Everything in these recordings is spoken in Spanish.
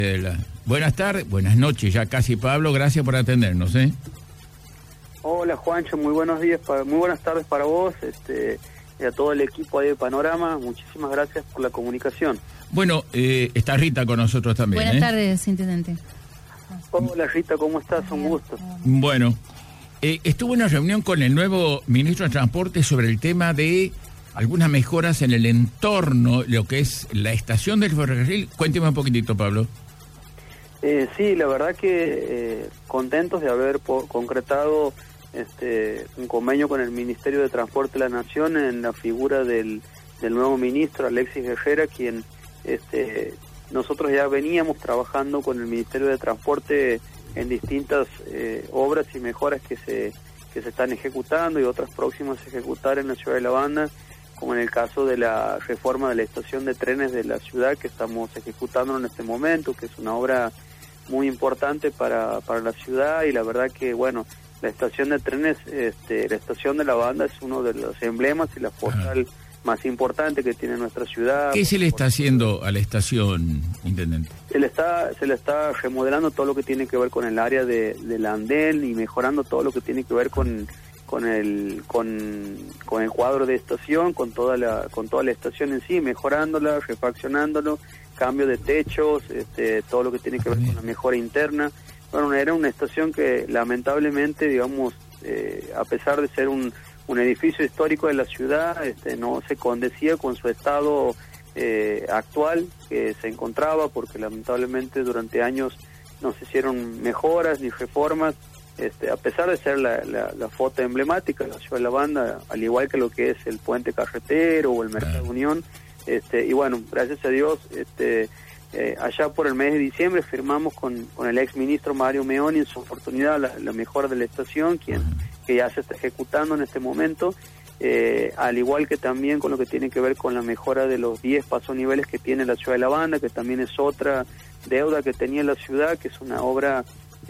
Buenas tardes, buenas noches, ya casi Pablo, gracias por atendernos. Hola Juancho, muy buenos días, muy buenas tardes para vos y a todo el equipo ahí de Panorama, muchísimas gracias por la comunicación. Bueno, está Rita con nosotros también. Buenas tardes, intendente. Hola Rita, ¿cómo estás? Un gusto. Bueno, estuvo en una reunión con el nuevo ministro de Transporte sobre el tema de algunas mejoras en el entorno, lo que es la estación del ferrocarril. Cuénteme un poquitito, Pablo. Sí, la verdad que contentos de haber concretado un convenio con el Ministerio de Transporte de la Nación en la figura del nuevo ministro Alexis Herrera, quien nosotros ya veníamos trabajando con el Ministerio de Transporte en distintas obras y mejoras que se están ejecutando y otras próximas a ejecutar en la ciudad de La Banda, como en el caso de la reforma de la estación de trenes de la ciudad que estamos ejecutando en este momento, que es una obra muy importante para la ciudad. Y la verdad que, bueno, la estación de trenes, la estación de La Banda es uno de los emblemas y la postal más importante que tiene nuestra ciudad. ¿Qué se le está haciendo a la estación, intendente? Se le está remodelando todo lo que tiene que ver con el área del andén y mejorando todo lo que tiene que ver con el cuadro de estación, con toda la estación en sí, mejorándola, refaccionándolo, cambio de techos, todo lo que tiene que ver con la mejora interna. Bueno, era una estación que lamentablemente, digamos, a pesar de ser un edificio histórico de la ciudad, no se condecía con su estado actual que se encontraba, porque lamentablemente durante años no se hicieron mejoras ni reformas. A pesar de ser la foto emblemática de la ciudad de La Banda, al igual que lo que es el puente carretero o el Mercado Unión, y bueno, gracias a Dios, allá por el mes de diciembre firmamos con el ex ministro Mario Meoni en su oportunidad la mejora de la estación, que ya se está ejecutando en este momento, al igual que también con lo que tiene que ver con la mejora de los 10 pasoniveles que tiene la ciudad de La Banda, que también es otra deuda que tenía la ciudad, que es una obra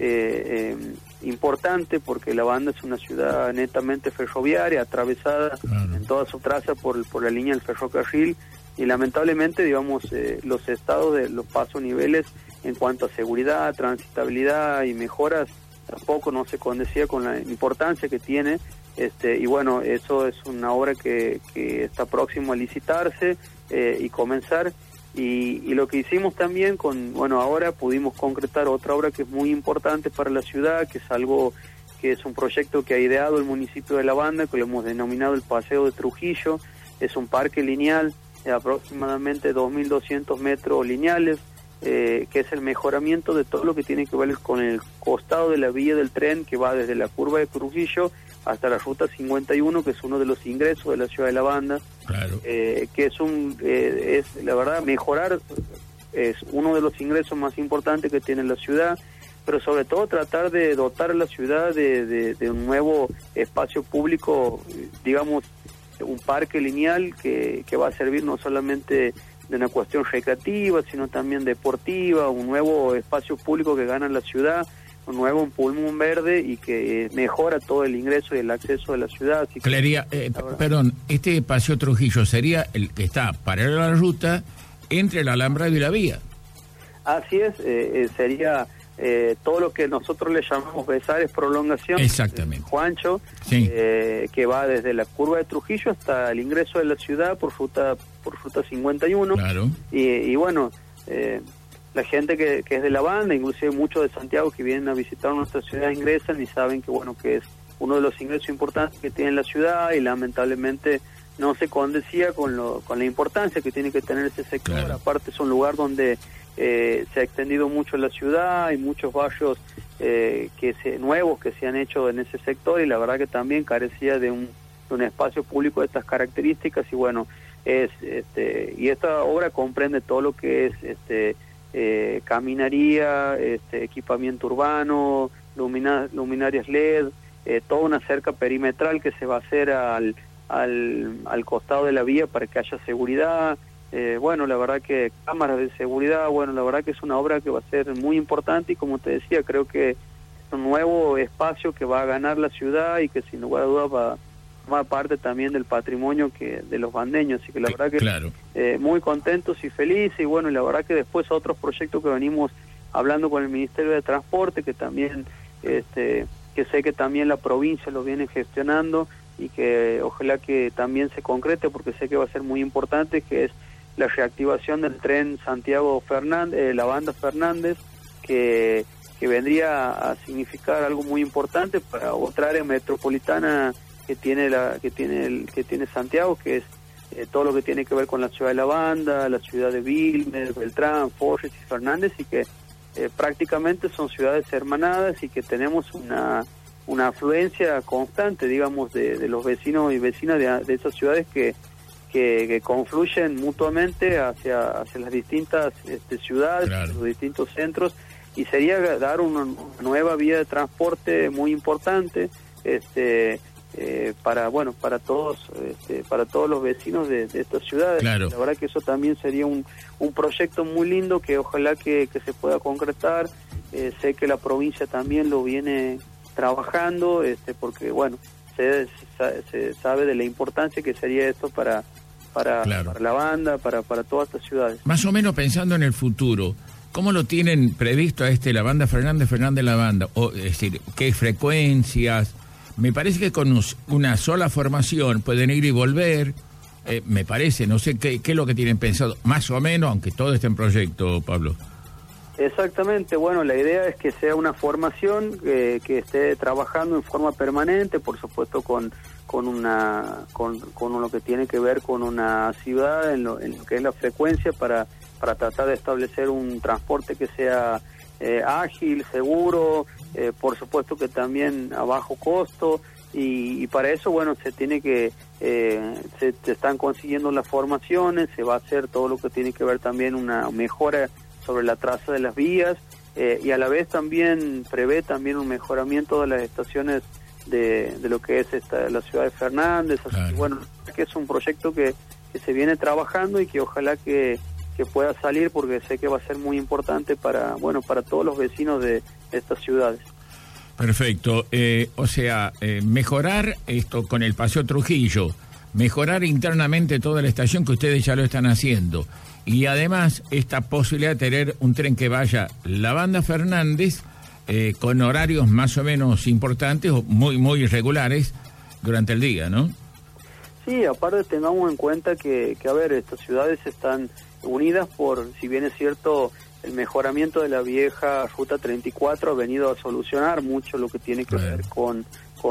importante, porque La Banda es una ciudad netamente ferroviaria, atravesada en toda su traza por la línea del ferrocarril, y lamentablemente, digamos, los estados de los pasoniveles en cuanto a seguridad, transitabilidad y mejoras tampoco no se condecía con la importancia que tiene, y bueno, eso es una obra que está próximo a licitarse y comenzar. Y lo que hicimos también ahora pudimos concretar otra obra que es muy importante para la ciudad, que es algo que es un proyecto que ha ideado el municipio de La Banda, que lo hemos denominado el Paseo de Trujillo. Es un parque lineal de aproximadamente 2.200 metros lineales, que es el mejoramiento de todo lo que tiene que ver con el costado de la vía del tren, que va desde la curva de Trujillo hasta la ruta 51, que es uno de los ingresos de la ciudad de La Banda. Claro. Que es la verdad, mejorar es uno de los ingresos más importantes que tiene la ciudad, pero sobre todo tratar de dotar a la ciudad de un nuevo espacio público, digamos, un parque lineal que va a servir no solamente de una cuestión recreativa, sino también deportiva, un nuevo espacio público que gana la ciudad, un nuevo pulmón verde y que mejora todo el ingreso y el acceso de la ciudad. Así Claría, perdón, este Paseo Trujillo sería el que está paralelo a la ruta entre la Alhambra y la Vía. Así es, sería todo lo que nosotros le llamamos Besares prolongación. Exactamente. Juancho, sí. Que va desde la curva de Trujillo hasta el ingreso de la ciudad por ruta 51. Claro. Y bueno, la gente que es de La Banda, inclusive muchos de Santiago que vienen a visitar nuestra ciudad, ingresan y saben que bueno, que es uno de los ingresos importantes que tiene la ciudad, y lamentablemente no se condecía con la importancia que tiene que tener ese sector. Claro. Aparte es un lugar donde se ha extendido mucho la ciudad, hay muchos barrios nuevos que se han hecho en ese sector, y la verdad que también carecía de un espacio público de estas características. Y bueno, y esta obra comprende todo lo que es caminaría, equipamiento urbano, luminarias LED, toda una cerca perimetral que se va a hacer al costado de la vía para que haya seguridad. Bueno, la verdad que cámaras de seguridad, bueno, la verdad que es una obra que va a ser muy importante, y como te decía, creo que es un nuevo espacio que va a ganar la ciudad y que sin lugar a dudas va a formar parte también del patrimonio de los bandeños. Así que la verdad que claro. Muy contentos y felices, y bueno, y la verdad que después otros proyectos que venimos hablando con el Ministerio de Transporte, que también que sé que también la provincia lo viene gestionando y que ojalá que también se concrete, porque sé que va a ser muy importante, que es la reactivación del tren Santiago-Fernández, la banda Fernández, que vendría a significar algo muy importante para otra área metropolitana que tiene Santiago, que es todo lo que tiene que ver con la ciudad de La Banda, la ciudad de Vilmes, Beltrán, Forres y Fernández, y que prácticamente son ciudades hermanadas y que tenemos una afluencia constante, digamos, de los vecinos y vecinas de esas ciudades que confluyen mutuamente hacia las distintas ciudades, claro, los distintos centros, y sería dar una nueva vía de transporte muy importante para todos los vecinos de estas ciudades. Claro. La verdad que eso también sería un proyecto muy lindo que ojalá que se pueda concretar. Sé que la provincia también lo viene trabajando, porque bueno, se sabe de la importancia que sería esto para claro, para La Banda, para todas estas ciudades. Más o menos pensando en el futuro, ¿cómo lo tienen previsto a La Banda Fernández La Banda? Es decir, ¿qué frecuencias? Me parece que con una sola formación pueden ir y volver, me parece, no sé qué es lo que tienen pensado, más o menos, aunque todo esté en proyecto, Pablo. Exactamente, bueno, la idea es que sea una formación que esté trabajando en forma permanente, por supuesto con lo que tiene que ver con una ciudad, en lo que es la frecuencia, para tratar de establecer un transporte que sea ágil, seguro, por supuesto que también a bajo costo, y para eso, bueno, se están consiguiendo las formaciones, se va a hacer todo lo que tiene que ver también una mejora sobre la traza de las vías, y a la vez también prevé también un mejoramiento de las estaciones de lo que es la ciudad de Fernández, así claro, que bueno, que es un proyecto que se viene trabajando y que ojalá que pueda salir, porque sé que va a ser muy importante para todos los vecinos de estas ciudades. Perfecto, mejorar esto con el Paseo Trujillo, mejorar internamente toda la estación, que ustedes ya lo están haciendo, y además esta posibilidad de tener un tren que vaya La Banda Fernández con horarios más o menos importantes o muy muy irregulares durante el día, ¿no? Sí, aparte tengamos en cuenta que a ver, estas ciudades están unidas por, si bien es cierto, el mejoramiento de la vieja Ruta 34 ha venido a solucionar mucho lo que tiene que ver con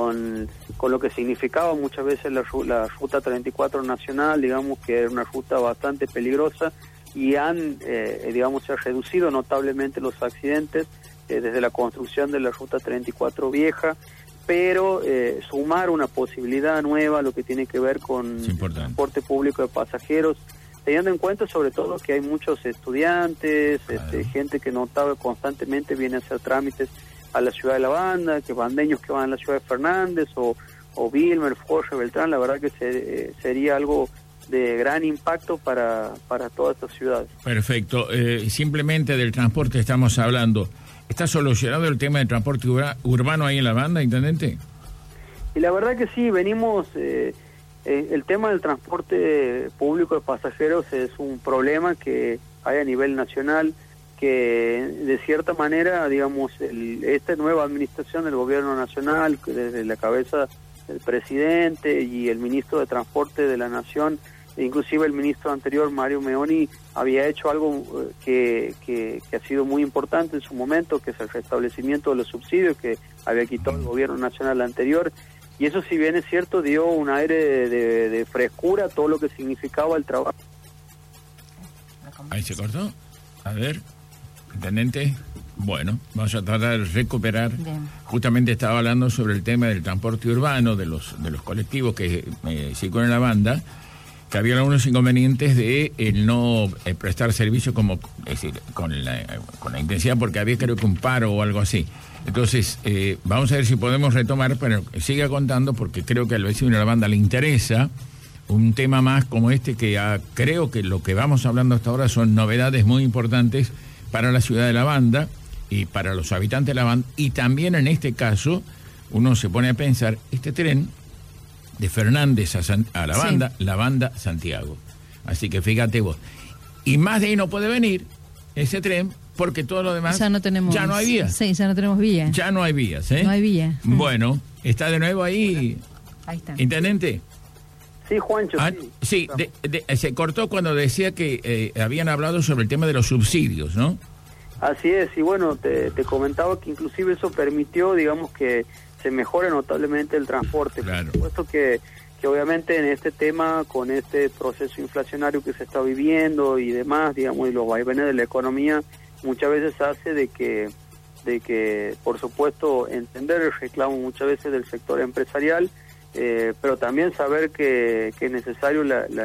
lo que significaba muchas veces la Ruta 34 nacional, digamos que era una ruta bastante peligrosa, y se ha reducido notablemente los accidentes desde la construcción de la Ruta 34 vieja, pero sumar una posibilidad nueva a lo que tiene que ver con el transporte público de pasajeros, teniendo en cuenta sobre todo que hay muchos estudiantes, gente que constantemente viene a hacer trámites a la ciudad de La Banda, que bandeños que van a la ciudad de Fernández o Vilmer, Forge, Beltrán. La verdad que sería algo de gran impacto para todas estas ciudades. Perfecto. Simplemente del transporte estamos hablando. ¿Está solucionado el tema del transporte urbano ahí en La Banda, intendente? Y la verdad que sí, venimos... el tema del transporte público de pasajeros es un problema que hay a nivel nacional, que de cierta manera, digamos, esta nueva administración del gobierno nacional, desde la cabeza del presidente y el ministro de Transporte de la Nación, e inclusive el ministro anterior, Mario Meoni, había hecho algo que ha sido muy importante en su momento, que es el restablecimiento de los subsidios que había quitado el gobierno nacional anterior. Y eso, si bien es cierto, dio un aire de frescura a todo lo que significaba el trabajo. Ahí se cortó. A ver, intendente. Bueno, vamos a tratar de recuperar. Bien. Justamente estaba hablando sobre el tema del transporte urbano, de los colectivos que circulan en La Banda, que había algunos inconvenientes de el no prestar servicio, como, es decir, con la intensidad, porque había, creo que un paro o algo así. Entonces, vamos a ver si podemos retomar, pero siga contando, porque creo que al vecino de La Banda le interesa un tema más como este, que creo que lo que vamos hablando hasta ahora son novedades muy importantes para la ciudad de La Banda y para los habitantes de La Banda, y también en este caso uno se pone a pensar, este tren de Fernández a La Banda, sí, La Banda Santiago. Así que fíjate vos. Y más de ahí no puede venir, ese tren porque todo lo demás ya no tenemos. Ya no hay vías. Sí, ya no tenemos vías. Ya no hay vías, ¿eh? No hay vías. Bueno, está de nuevo ahí. Ahí está. Intendente. Sí, Juancho. Sí, se cortó cuando decía que habían hablado sobre el tema de los subsidios, ¿no? Así es, y bueno, te comentaba que inclusive eso permitió, digamos, que se mejore notablemente el transporte. Claro. Por supuesto que obviamente en este tema, con este proceso inflacionario que se está viviendo y demás, digamos, y los vaivenes de la economía, muchas veces hace de que por supuesto, entender el reclamo muchas veces del sector empresarial, pero también saber que es necesario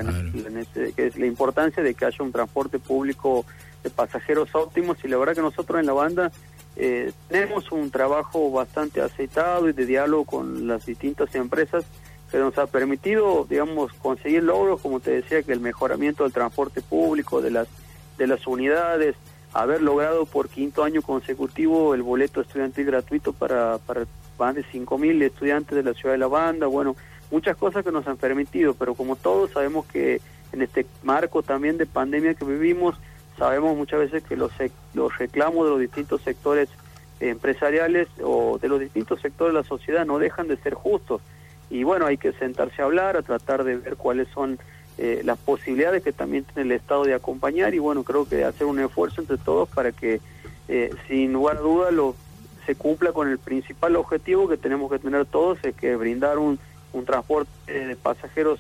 que es la importancia de que haya un transporte público de pasajeros óptimos, y la verdad que nosotros en la banda tenemos un trabajo bastante aceitado y de diálogo con las distintas empresas que nos ha permitido, digamos, conseguir logros, como te decía, que el mejoramiento del transporte público, de las unidades, haber logrado por 5º año consecutivo el boleto estudiantil gratuito para más de 5.000 estudiantes de la ciudad de La Banda. Bueno, muchas cosas que nos han permitido, pero como todos sabemos que en este marco también de pandemia que vivimos, sabemos muchas veces que los reclamos de los distintos sectores empresariales o de los distintos sectores de la sociedad no dejan de ser justos. Y bueno, hay que sentarse a hablar, a tratar de ver cuáles son las posibilidades que también tiene el Estado de acompañar, y bueno, creo que hacer un esfuerzo entre todos para que sin lugar a duda se cumpla con el principal objetivo que tenemos que tener todos, es que brindar un transporte de pasajeros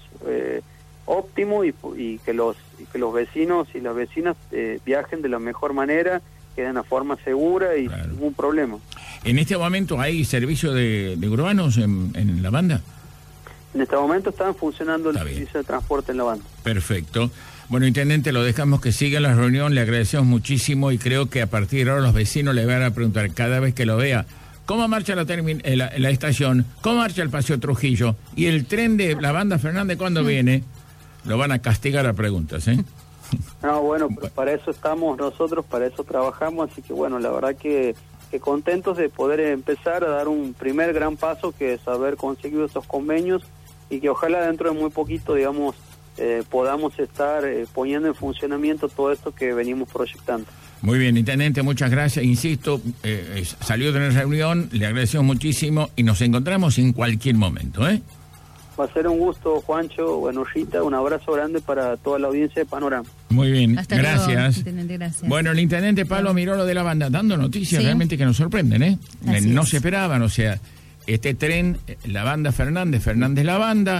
óptimo y que los vecinos y las vecinas viajen de la mejor manera, que de una forma segura y sin ningún problema. ¿En este momento hay servicio de urbanos en La Banda? En este momento están funcionando el servicio de transporte en La Banda. Perfecto. Bueno, intendente, lo dejamos que siga la reunión, le agradecemos muchísimo y creo que a partir de ahora los vecinos le van a preguntar cada vez que lo vea, ¿cómo marcha la estación? ¿Cómo marcha el Paseo Trujillo? Y el tren de La Banda Fernández, ¿cuándo viene? Lo van a castigar a preguntas, ¿eh? No, bueno, pero para eso estamos nosotros, para eso trabajamos, así que bueno, la verdad que contentos de poder empezar a dar un primer gran paso, que es haber conseguido esos convenios, y que ojalá dentro de muy poquito, digamos, podamos estar poniendo en funcionamiento todo esto que venimos proyectando. Muy bien, intendente, muchas gracias. Insisto, salió de la reunión, le agradecemos muchísimo y nos encontramos en cualquier momento, ¿eh? Va a ser un gusto, Juancho. Bueno, Rita, un abrazo grande para toda la audiencia de Panorama. Muy bien, hasta gracias. Luego, intendente, gracias. Bueno, el intendente Pablo Mirolo de La Banda, dando noticias realmente que nos sorprenden, ¿eh? No se esperaban, o sea, este tren, La Banda Fernández La Banda,